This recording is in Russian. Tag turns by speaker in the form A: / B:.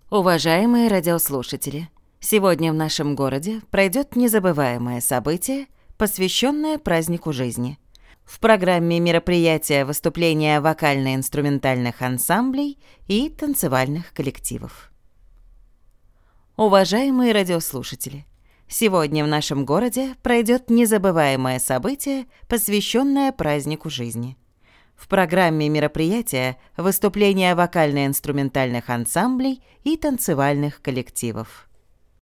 A: Уважаемые радиослушатели, сегодня в нашем городе пройдет незабываемое событие, посвященное празднику жизни. В программе мероприятия выступления вокально-инструментальных ансамблей и танцевальных коллективов. Уважаемые радиослушатели, сегодня в нашем городе пройдет незабываемое событие, посвященное празднику жизни. В программе мероприятия выступления вокально-инструментальных ансамблей и танцевальных коллективов.